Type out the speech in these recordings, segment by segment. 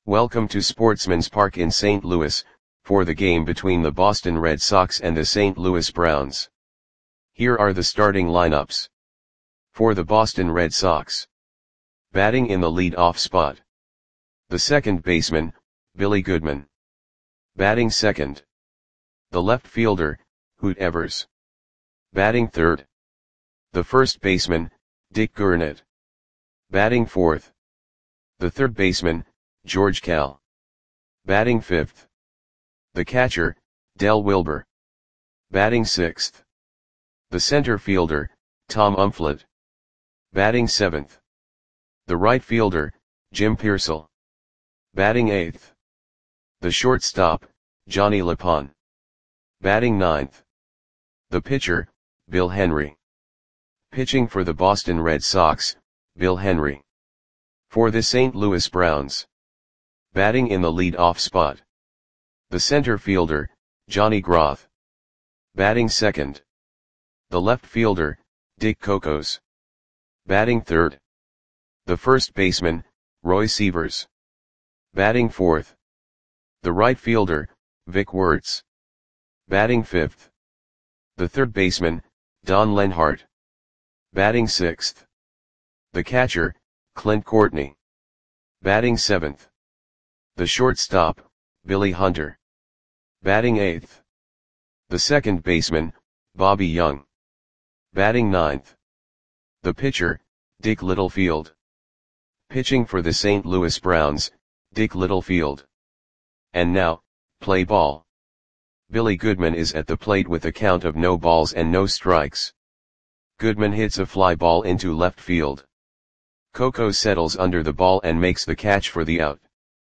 Welcome to Sportsman's Park in St. Louis, for the game between the Boston Red Sox and the St. Louis Browns. Here are the starting lineups. For the Boston Red Sox. Batting in the lead-off spot. The second baseman, Billy Goodman. Batting second. The left fielder, Hoot Evers. Batting third. The first baseman, Dick Gurnett. Batting fourth. The third baseman, George Kell. Batting fifth. The catcher, Del Wilber. Batting sixth. The center fielder, Tom Umflett. Batting seventh. The right fielder, Jim Piersall. Batting eighth. The shortstop, Johnny LePon. Batting ninth. The pitcher, Bill Henry. Pitching for the Boston Red Sox, Bill Henry. For the St. Louis Browns. Batting in the lead-off spot. The center fielder, Johnny Groth. Batting second. The left fielder, Dick Cocos. Batting third. The first baseman, Roy Sievers. Batting fourth. The right fielder, Vic Wertz. Batting fifth. The third baseman, Don Lenhart. Batting sixth. The catcher, Clint Courtney. Batting seventh. The shortstop, Billy Hunter. Batting eighth. The second baseman, Bobby Young. Batting ninth. The pitcher, Dick Littlefield. Pitching for the St. Louis Browns, Dick Littlefield. And now, play ball. Billy Goodman is at the plate with a count of no balls and no strikes. Goodman hits a fly ball into left field. Cocos settles under the ball and makes the catch for the out.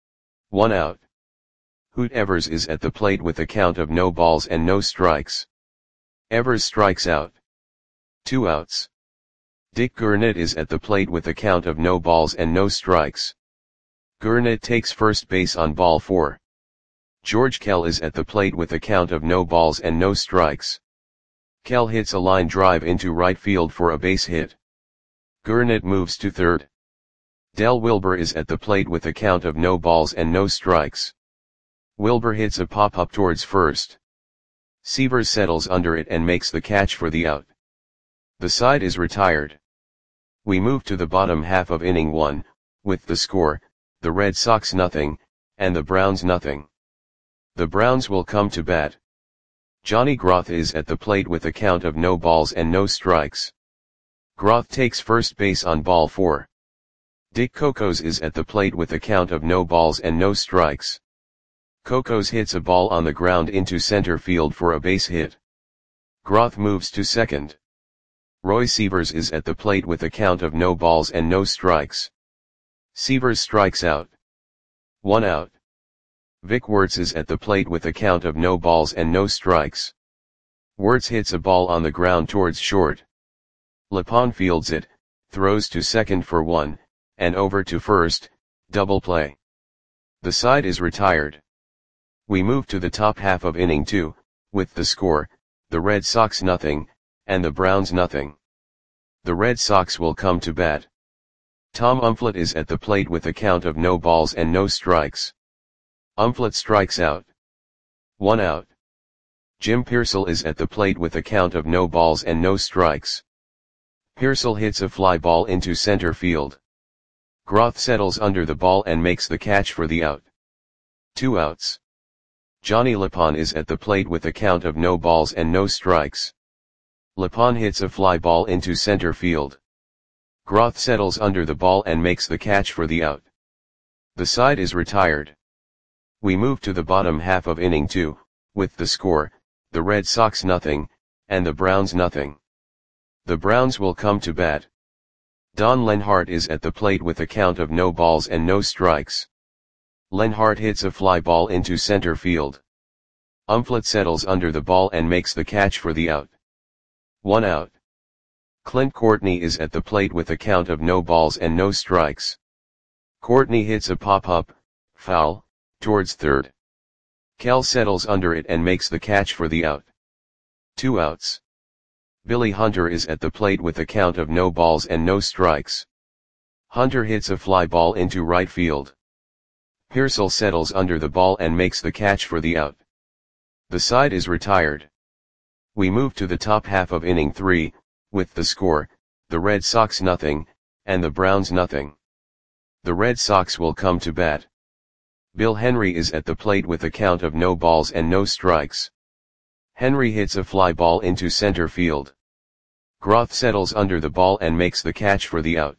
1 out. Hoot Evers is at the plate with a count of no balls and no strikes. Evers strikes out. 2 outs. Dick Gurnett is at the plate with a count of no balls and no strikes. Gurnett takes first base on ball 4. George Kell is at the plate with a count of no balls and no strikes. Kell hits a line drive into right field for a base hit. Gurnett moves to third. Del Wilber is at the plate with a count of no balls and no strikes. Wilber hits a pop-up towards first. Sievers settles under it and makes the catch for the out. The side is retired. We move to the bottom half of inning 1, with the score, the Red Sox nothing, and the Browns nothing. The Browns will come to bat. Johnny Groth is at the plate with a count of no balls and no strikes. Groth takes first base on ball 4. Dick Cocos is at the plate with a count of no balls and no strikes. Cocos hits a ball on the ground into center field for a base hit. Groth moves to second. Roy Sievers is at the plate with a count of no balls and no strikes. Sievers strikes out. 1 out. Vic Wertz is at the plate with a count of no balls and no strikes. Wertz hits a ball on the ground towards short. LePon fields it, throws to second for 1, and over to first, double play. The side is retired. We move to the top half of inning 2, with the score, the Red Sox nothing, and the Browns nothing. The Red Sox will come to bat. Tom Umflett is at the plate with a count of no balls and no strikes. Umflett strikes out. 1 out. Jim Piersall is at the plate with a count of no balls and no strikes. Piersall hits a fly ball into center field. Groth settles under the ball and makes the catch for the out. 2 outs. Johnny LePon is at the plate with a count of no balls and no strikes. LePon hits a fly ball into center field. Groth settles under the ball and makes the catch for the out. The side is retired. We move to the bottom half of inning 2, with the score, the Red Sox nothing, and the Browns nothing. The Browns will come to bat. Don Lenhart is at the plate with a count of no balls and no strikes. Lenhart hits a fly ball into center field. Umflett settles under the ball and makes the catch for the out. 1 out. Clint Courtney is at the plate with a count of no balls and no strikes. Courtney hits a pop-up, foul, towards third. Kell settles under it and makes the catch for the out. 2 outs. Billy Hunter is at the plate with a count of no balls and no strikes. Hunter hits a fly ball into right field. Pearsall settles under the ball and makes the catch for the out. The side is retired. We move to the top half of inning 3, with the score, the Red Sox nothing, and the Browns nothing. The Red Sox will come to bat. Bill Henry is at the plate with a count of no balls and no strikes. Henry hits a fly ball into center field. Groth settles under the ball and makes the catch for the out.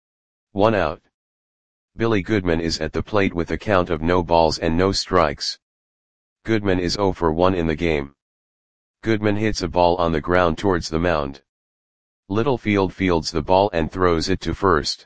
1 out. Billy Goodman is at the plate with a count of no balls and no strikes. Goodman is 0 for 1 in the game. Goodman hits a ball on the ground towards the mound. Littlefield fields the ball and throws it to first.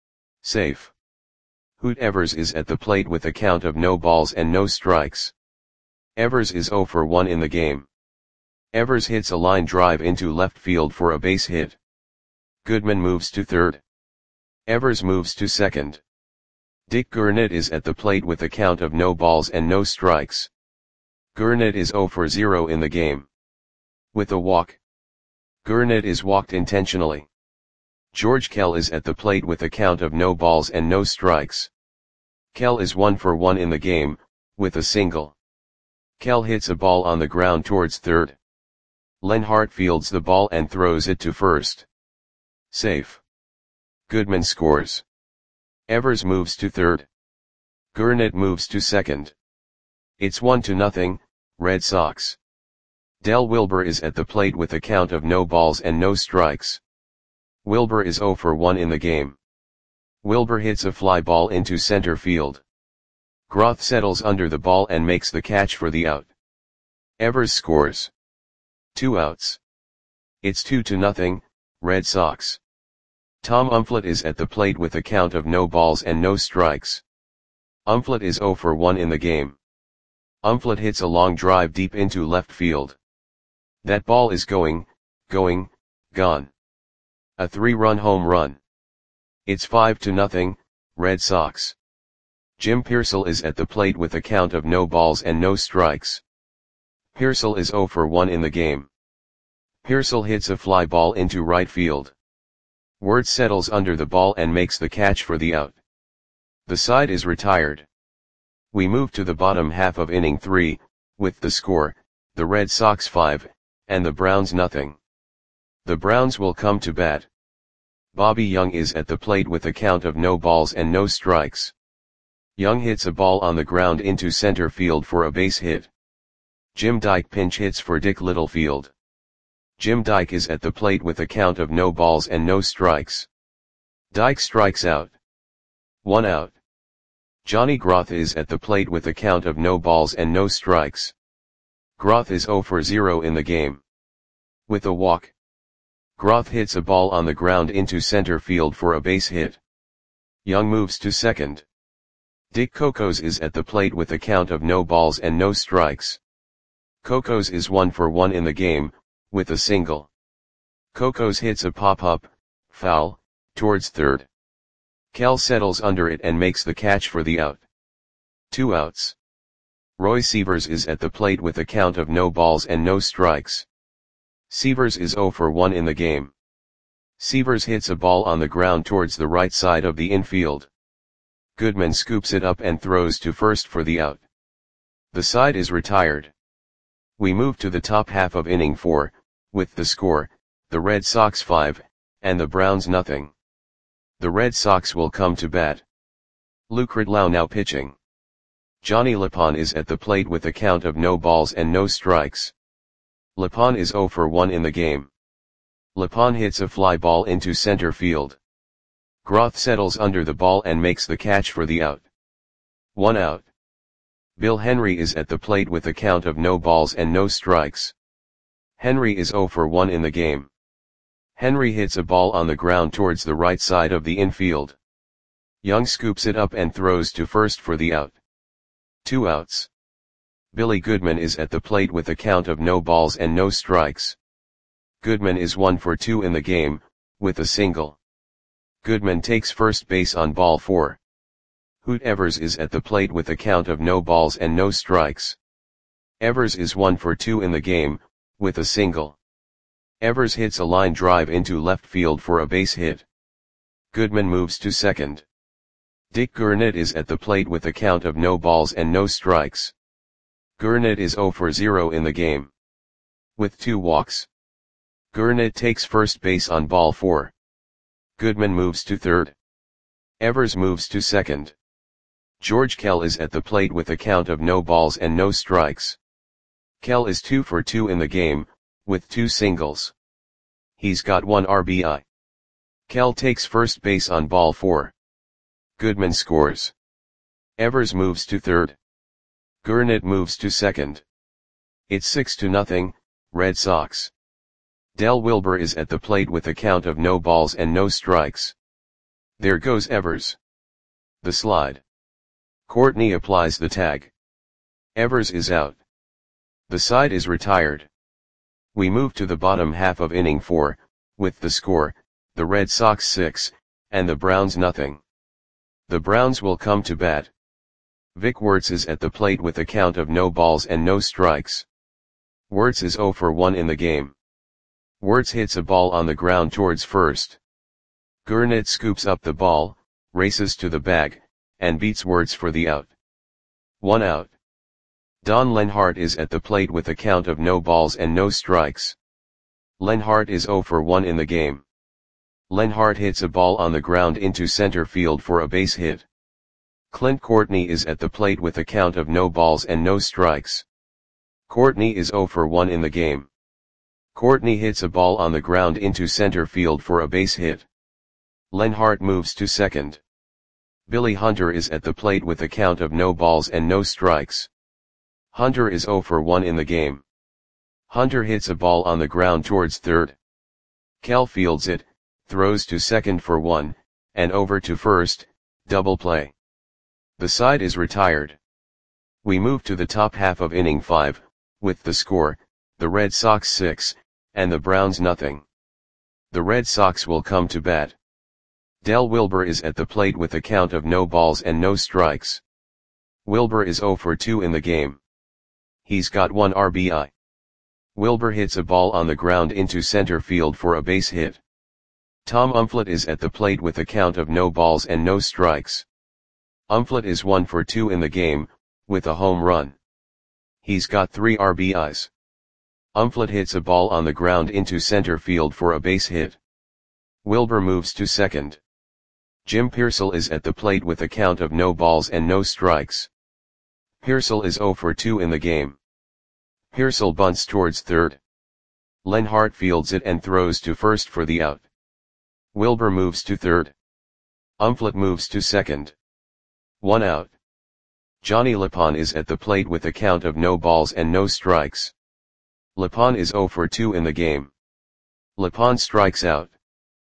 Safe. Hoot Evers is at the plate with a count of no balls and no strikes. Evers is 0 for 1 in the game. Evers hits a line drive into left field for a base hit. Goodman moves to third. Evers moves to second. Dick Gurnett is at the plate with a count of no balls and no strikes. Gurnett is 0 for 0 in the game. With a walk. Gurnett is walked intentionally. George Kell is at the plate with a count of no balls and no strikes. Kell is 1 for 1 in the game, with a single. Kell hits a ball on the ground towards third. Lenhart fields the ball and throws it to first. Safe. Goodman scores. Evers moves to third. Gurnett moves to second. It's 1-0, Red Sox. Del Wilbur is at the plate with a count of no balls and no strikes. Wilbur is 0 for 1 in the game. Wilbur hits a fly ball into center field. Groth settles under the ball and makes the catch for the out. Evers scores. 2 outs. It's 2-0, Red Sox. Tom Umflett is at the plate with a count of no balls and no strikes. Umflett is 0 for 1 in the game. Umflett hits a long drive deep into left field. That ball is gone. A 3-run home run. It's 5-0, Red Sox. Jim Pearsall is at the plate with a count of no balls and no strikes. Pearsall is 0 for 1 in the game. Pearsall hits a fly ball into right field. Wirtz settles under the ball and makes the catch for the out. The side is retired. We move to the bottom half of inning 3, with the score, the Red Sox 5, and the Browns nothing. The Browns will come to bat. Bobby Young is at the plate with a count of no balls and no strikes. Young hits a ball on the ground into center field for a base hit. Jim Dyke pinch hits for Dick Littlefield. Jim Dyke is at the plate with a count of no balls and no strikes. Dyke strikes out. 1 out. Johnny Groth is at the plate with a count of no balls and no strikes. Groth is 0 for 0 in the game. With a walk. Groth hits a ball on the ground into center field for a base hit. Young moves to second. Dick Cocos is at the plate with a count of no balls and no strikes. Cocos is 1 for 1 in the game, with a single. Cocos hits a pop-up, foul, towards third. Kell settles under it and makes the catch for the out. 2 outs. Roy Sievers is at the plate with a count of no balls and no strikes. Sievers is 0 for 1 in the game. Sievers hits a ball on the ground towards the right side of the infield. Goodman scoops it up and throws to first for the out. The side is retired. We move to the top half of inning 4, with the score, the Red Sox 5, and the Browns nothing. The Red Sox will come to bat. Luke Ridlow now pitching. Johnny Lapon is at the plate with a count of no balls and no strikes. Lapon is 0 for 1 in the game. Lapon hits a fly ball into center field. Groth settles under the ball and makes the catch for the out. 1 out. Bill Henry is at the plate with a count of no balls and no strikes. Henry is 0 for 1 in the game. Henry hits a ball on the ground towards the right side of the infield. Young scoops it up and throws to first for the out. 2 outs. Billy Goodman is at the plate with a count of no balls and no strikes. Goodman is 1 for 2 in the game, with a single. Goodman takes first base on ball 4. Hoot Evers is at the plate with a count of no balls and no strikes. Evers is 1 for 2 in the game, with a single. Evers hits a line drive into left field for a base hit. Goodman moves to second. Dick Gurnett is at the plate with a count of no balls and no strikes. Gurnett is 0 for 0 in the game, with 2 walks. Gurnett takes first base on ball 4. Goodman moves to third. Evers moves to second. George Kell is at the plate with a count of no balls and no strikes. Kell is 2 for 2 in the game, with 2 singles. He's got 1 RBI. Kell takes first base on ball 4. Goodman scores. Evers moves to third. Gurnett moves to second. It's 6-0, Red Sox. Del Wilber is at the plate with a count of no balls and no strikes. There goes Evers. The slide. Courtney applies the tag. Evers is out. The side is retired. We move to the bottom half of inning 4, with the score, the Red Sox 6, and the Browns nothing. The Browns will come to bat. Vic Wertz is at the plate with a count of no balls and no strikes. Wertz is 0 for 1 in the game. Wertz hits a ball on the ground towards first. Gurnett scoops up the ball, races to the bag, and beats Wertz for the out. 1 out. Don Lenhart is at the plate with a count of no balls and no strikes. Lenhart is 0 for 1 in the game. Lenhart hits a ball on the ground into center field for a base hit. Clint Courtney is at the plate with a count of no balls and no strikes. Courtney is 0 for 1 in the game. Courtney hits a ball on the ground into center field for a base hit. Lenhart moves to second. Billy Hunter is at the plate with a count of no balls and no strikes. Hunter is 0 for 1 in the game. Hunter hits a ball on the ground towards third. Kell fields it, throws to second for 1, and over to first, double play. The side is retired. We move to the top half of inning 5, with the score, the Red Sox 6, and the Browns nothing. The Red Sox will come to bat. Del Wilber is at the plate with a count of no balls and no strikes. Wilber is 0 for 2 in the game. He's got 1 RBI. Wilber hits a ball on the ground into center field for a base hit. Tom Umflett is at the plate with a count of no balls and no strikes. Umflett is 1 for 2 in the game, with a home run. He's got 3 RBIs. Umflett hits a ball on the ground into center field for a base hit. Wilber moves to second. Jim Piersall is at the plate with a count of no balls and no strikes. Piersall is 0 for 2 in the game. Piersall bunts towards third. Lenhart fields it and throws to first for the out. Wilber moves to third. Umflett moves to second. 1 out. Johnny Lapon is at the plate with a count of no balls and no strikes. Lapon is 0 for 2 in the game. Lapon strikes out.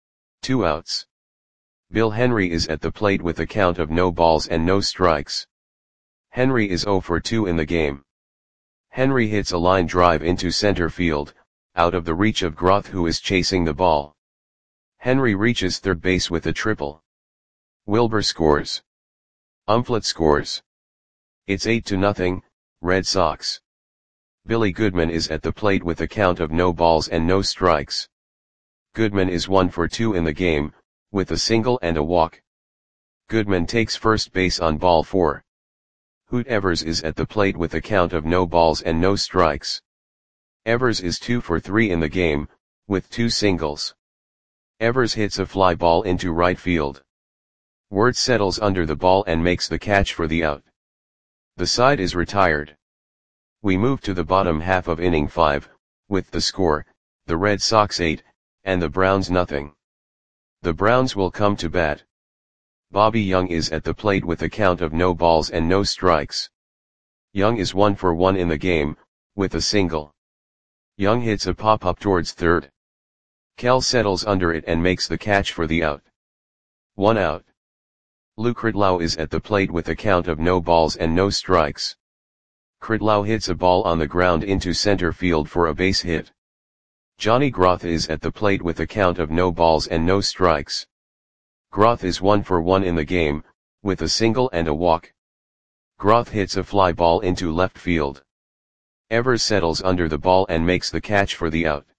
2 outs. Bill Henry is at the plate with a count of no balls and no strikes. Henry is 0 for 2 in the game. Henry hits a line drive into center field, out of the reach of Groth, who is chasing the ball. Henry reaches third base with a triple. Wilber scores. Umflett scores. It's 8-0, Red Sox. Billy Goodman is at the plate with a count of no balls and no strikes. Goodman is 1 for 2 in the game, with a single and a walk. Goodman takes first base on ball 4. Hoot Evers is at the plate with a count of no balls and no strikes. Evers is 2 for 3 in the game, with 2 singles. Evers hits a fly ball into right field. Wertz settles under the ball and makes the catch for the out. The side is retired. We move to the bottom half of inning 5, with the score, the Red Sox 8, and the Browns nothing. The Browns will come to bat. Bobby Young is at the plate with a count of no balls and no strikes. Young is 1 for 1 in the game, with a single. Young hits a pop-up towards third. Kell settles under it and makes the catch for the out. 1 out. Lou Kridlow is at the plate with a count of no balls and no strikes. Kridlow hits a ball on the ground into center field for a base hit. Johnny Groth is at the plate with a count of no balls and no strikes. Groth is 1 for 1 in the game, with a single and a walk. Groth hits a fly ball into left field. Evers settles under the ball and makes the catch for the out.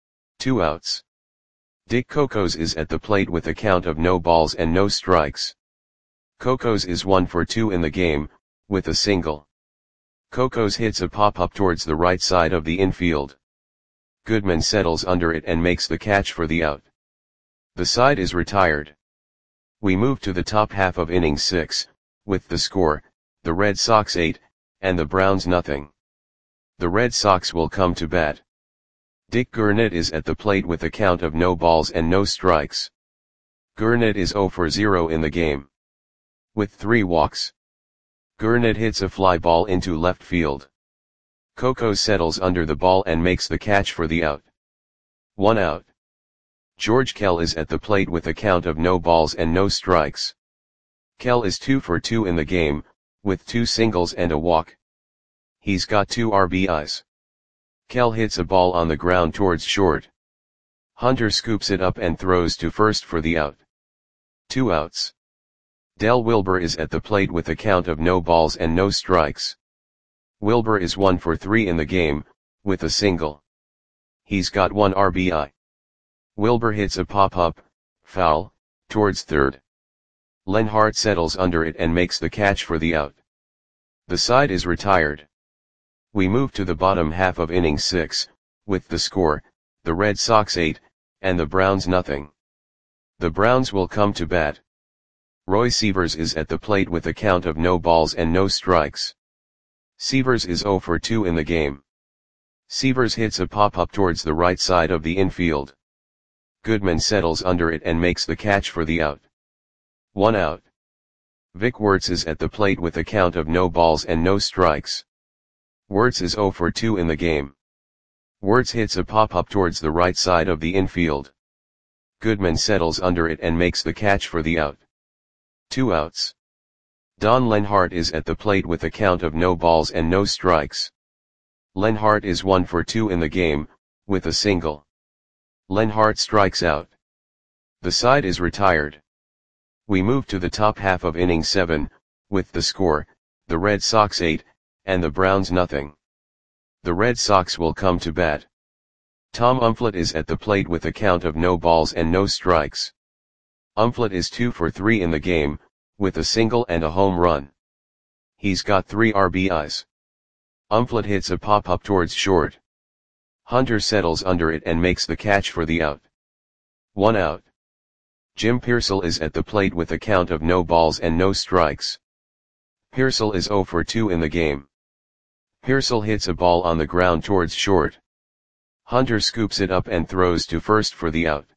2 outs. Dick Cocos is at the plate with a count of no balls and no strikes. Cocos is 1 for 2 in the game, with a single. Cocos hits a pop-up towards the right side of the infield. Goodman settles under it and makes the catch for the out. The side is retired. We move to the top half of inning 6, with the score, the Red Sox 8, and the Browns nothing. The Red Sox will come to bat. Dick Gurnett is at the plate with a count of no balls and no strikes. Gurnett is 0 for 0 in the game. With 3 walks. Gurnett hits a fly ball into left field. Cocos settles under the ball and makes the catch for the out. 1 out. George Kell is at the plate with a count of no balls and no strikes. Kell is 2 for 2 in the game, with 2 singles and a walk. He's got 2 RBIs. Kell hits a ball on the ground towards short. Hunter scoops it up and throws to first for the out. 2 outs. Del Wilber is at the plate with a count of no balls and no strikes. Wilber is 1 for 3 in the game, with a single. He's got 1 RBI. Wilber hits a pop-up, foul, towards third. Lenhart settles under it and makes the catch for the out. The side is retired. We move to the bottom half of inning 6, with the score, the Red Sox 8, and the Browns nothing. The Browns will come to bat. Roy Sievers is at the plate with a count of no balls and no strikes. Sievers is 0 for 2 in the game. Sievers hits a pop-up towards the right side of the infield. Goodman settles under it and makes the catch for the out. 1 out. Vic Wertz is at the plate with a count of no balls and no strikes. Wertz is 0 for 2 in the game. Wertz hits a pop-up towards the right side of the infield. Goodman settles under it and makes the catch for the out. 2 outs. Don Lenhart is at the plate with a count of no balls and no strikes. Lenhart is 1 for 2 in the game, with a single. Lenhart strikes out. The side is retired. We move to the top half of inning 7, with the score, the Red Sox 8, and the Browns nothing. The Red Sox will come to bat. Tom Umflett is at the plate with a count of no balls and no strikes. Umflett is 2 for 3 in the game, with a single and a home run. He's got 3 RBIs. Umflett hits a pop-up towards short. Hunter settles under it and makes the catch for the out. 1 out. Jim Piersall is at the plate with a count of no balls and no strikes. Piersall is 0 for 2 in the game. Piersall hits a ball on the ground towards short. Hunter scoops it up and throws to first for the out.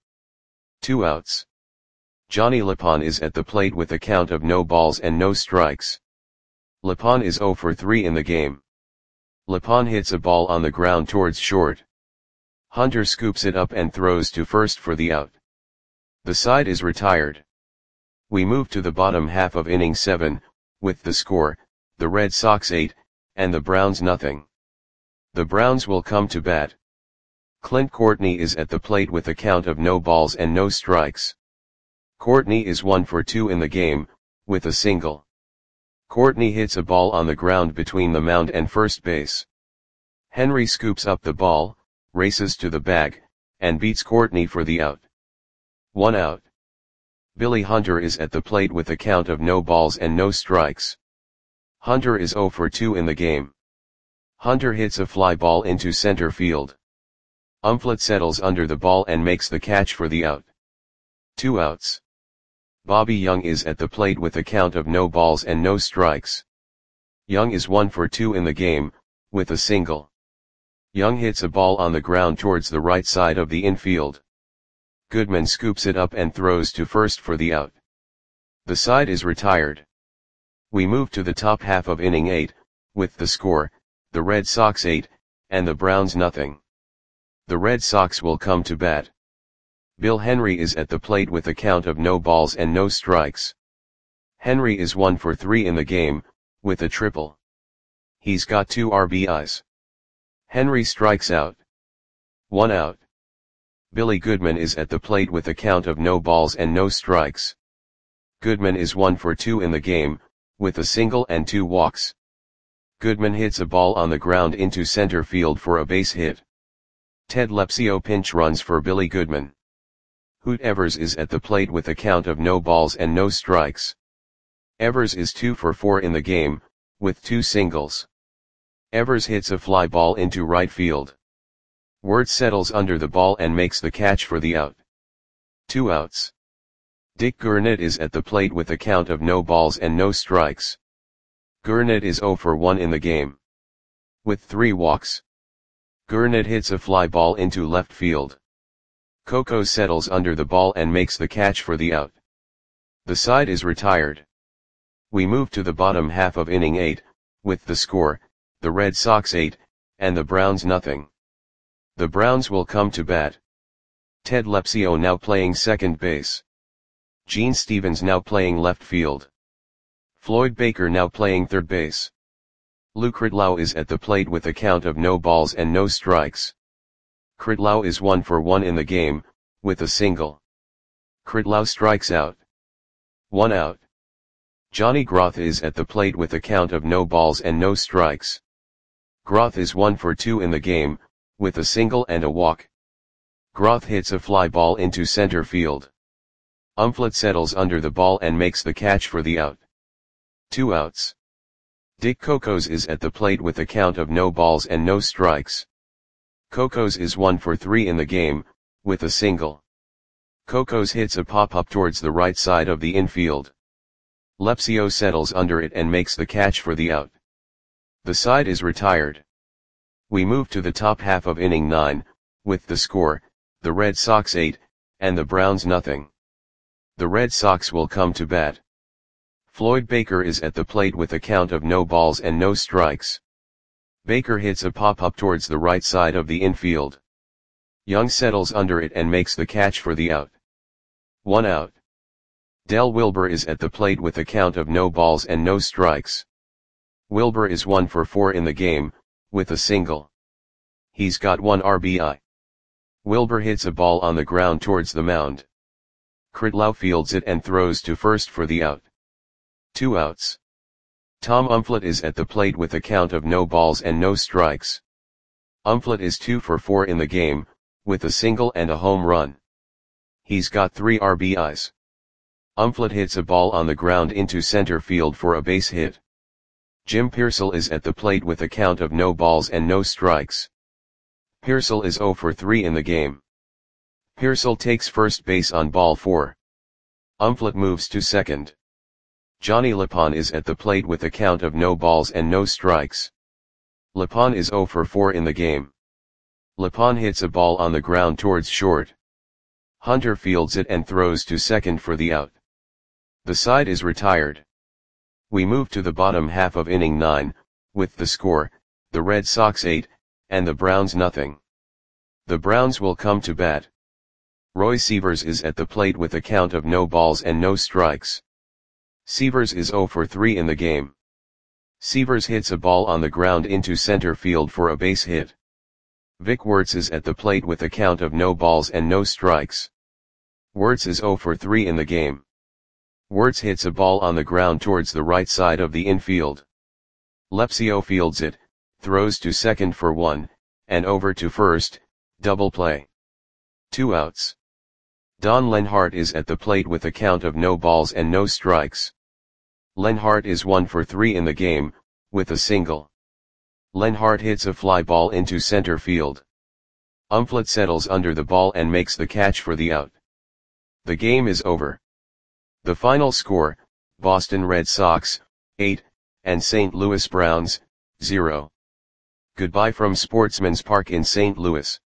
2 outs. Johnny Lapon is at the plate with a count of no balls and no strikes. Lapon is 0 for 3 in the game. Lapon hits a ball on the ground towards short. Hunter scoops it up and throws to first for the out. The side is retired. We move to the bottom half of inning 7, with the score, the Red Sox 8, and the Browns nothing. The Browns will come to bat. Clint Courtney is at the plate with a count of no balls and no strikes. Courtney is 1 for 2 in the game, with a single. Courtney hits a ball on the ground between the mound and first base. Henry scoops up the ball, races to the bag, and beats Courtney for the out. 1 out. Billy Hunter is at the plate with a count of no balls and no strikes. Hunter is 0 for 2 in the game. Hunter hits a fly ball into center field. Umflett settles under the ball and makes the catch for the out. 2 outs. Bobby Young is at the plate with a count of no balls and no strikes. Young is 1 for 2 in the game, with a single. Young hits a ball on the ground towards the right side of the infield. Goodman scoops it up and throws to first for the out. The side is retired. We move to the top half of inning 8, with the score, the Red Sox 8, and the Browns nothing. The Red Sox will come to bat. Bill Henry is at the plate with a count of no balls and no strikes. Henry is 1 for 3 in the game, with a triple. He's got 2 RBIs. Henry strikes out. 1 out. Billy Goodman is at the plate with a count of no balls and no strikes. Goodman is 1 for 2 in the game, with a single and 2 walks. Goodman hits a ball on the ground into center field for a base hit. Ted Lepsio pinch runs for Billy Goodman. Hoot Evers is at the plate with a count of no balls and no strikes. Evers is 2 for 4 in the game, with 2 singles. Evers hits a fly ball into right field. Wertz settles under the ball and makes the catch for the out. 2 outs. Dick Gurnett is at the plate with a count of no balls and no strikes. Gurnett is 0 for 1 in the game, with 3 walks. Gurnett hits a fly ball into left field. Coco settles under the ball and makes the catch for the out. The side is retired. We move to the bottom half of inning 8, with the score, the Red Sox 8, and the Browns nothing. The Browns will come to bat. Ted Lepsio now playing second base. Gene Stevens now playing left field. Floyd Baker now playing third base. Lou Kritlau is at the plate with a count of no balls and no strikes. Kritlau is 1 for 1 in the game, with a single. Kritlau strikes out. 1 out. Johnny Groth is at the plate with a count of no balls and no strikes. Groth is 1 for 2 in the game, with a single and a walk. Groth hits a fly ball into center field. Umflett settles under the ball and makes the catch for the out. 2 outs. Dick Cocos is at the plate with a count of no balls and no strikes. Cocos is 1 for 3 in the game, with a single. Cocos hits a pop-up towards the right side of the infield. Lepsio settles under it and makes the catch for the out. The side is retired. We move to the top half of inning 9, with the score, the Red Sox 8, and the Browns nothing. The Red Sox will come to bat. Floyd Baker is at the plate with a count of no balls and no strikes. Baker hits a pop-up towards the right side of the infield. Young settles under it and makes the catch for the out. 1 out. Del Wilber is at the plate with a count of no balls and no strikes. Wilber is 1 for 4 in the game, with a single. He's got 1 RBI. Wilber hits a ball on the ground towards the mound. Kritlau fields it and throws to first for the out. 2 outs. Tom Umflett is at the plate with a count of no balls and no strikes. Umflett is 2 for 4 in the game, with a single and a home run. He's got 3 RBIs. Umflett hits a ball on the ground into center field for a base hit. Jim Pearsall is at the plate with a count of no balls and no strikes. Pearsall is 0 for 3 in the game. Pearsall takes first base on ball 4. Umflett moves to second. Johnny Lapon is at the plate with a count of no balls and no strikes. Lapon is 0 for 4 in the game. Lapon hits a ball on the ground towards short. Hunter fields it and throws to second for the out. The side is retired. We move to the bottom half of inning 9, with the score, the Red Sox 8, and the Browns nothing. The Browns will come to bat. Roy Sievers is at the plate with a count of no balls and no strikes. Sievers is 0 for 3 in the game. Sievers hits a ball on the ground into center field for a base hit. Vic Wertz is at the plate with a count of no balls and no strikes. Wertz is 0 for 3 in the game. Wertz hits a ball on the ground towards the right side of the infield. Lepsio fields it, throws to second for 1, and over to first, double play. 2 outs. Don Lenhart is at the plate with a count of no balls and no strikes. Lenhart is 1 for 3 in the game, with a single. Lenhart hits a fly ball into center field. Umflett settles under the ball and makes the catch for the out. The game is over. The final score, Boston Red Sox, 8, and St. Louis Browns, 0. Goodbye from Sportsman's Park in St. Louis.